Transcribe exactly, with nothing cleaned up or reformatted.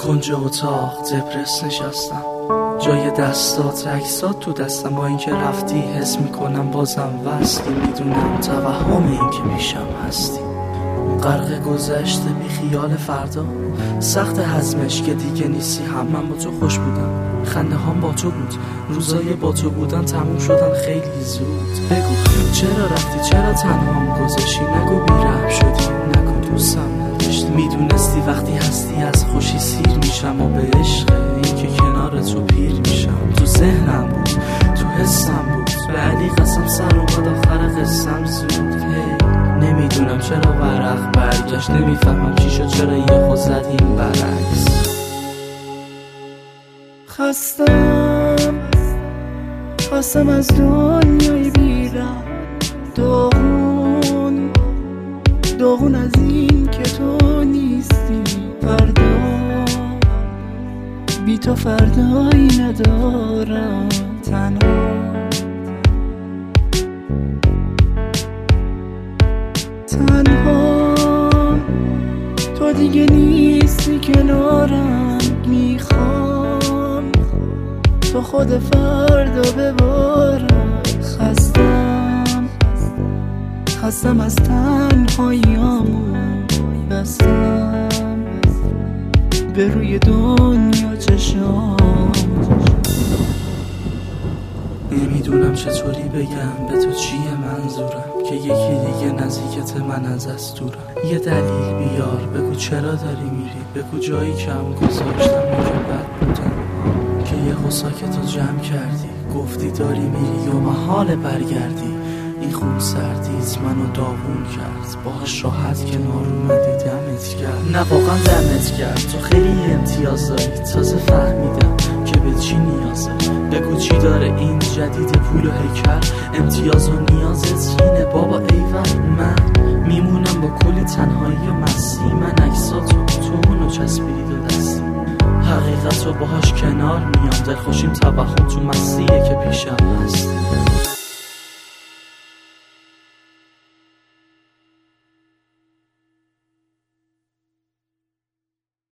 کنج اتاق دپرس نشستم، جای دستات عکسات تو دستم. با اینکه رفتی حس میکنم بازم وصلی، میدونم توهم این که پیشم هستی. غرق گذشته بی خیال فردا، سخت هضمش که دیگه نیستی هم. من با تو خوش بودم، خنده هم با تو بود، روزای با تو بودن تموم شدن خیلی زود. بگو چرا رفتی، چرا تنهام گذاشتی، نگو بی‌رحم شدی، نگو دوستم نداشتی. میدونستی وقتی هستی از خوشی سیر میشم و به عشق این که کنار تو پیر میشم. تو ذهنم بود، تو حسم بود، به علی قسم سر اومد آخر قسم زود. نمیدونم چرا ورق برگشت، نمیفهمم چی شد، چرا یه خود زدیم برعکس. خستم خستم از دنیای بیرم، داغون داغون از این که تو نیستی. فردا بی تو فردایی ندارم، تنها تنها تو دیگه نیستی کنارم. میخوام تو خود فردا ببارم. خستم خستم از تنهاییامون، بستم به روی دنیا چشام. نمیدونم چطوری بگم به تو چیه منظورم، که یکی دیگه نزدیکت من از از دورم. یه دلیل بیار، بگو چرا داری میری، بگو جایی کم گذاشتم که بد بودم، که یه خساکتو جمع کردی، گفتی داری میری و محال برگردی. این خون سردیت منو داغون کرد، باهاش راحت کنار اومدی دمت کرد. نه واقعا دمت کرد، تو خیلی امتیاز داری، تازه فهمیدم که به چی نیاز داری. بگو چی داره این جدید پول و هیکل، امتیاز و نیازت اینه بابا ایول. من میمونم با کلی تنهایی و مستی، من عکساتو تو اونو چسبیدی دو دستی. حقیقت رو باهاش کنار میام، دلخوشیم توهم تو مسیحه که پیشم هست.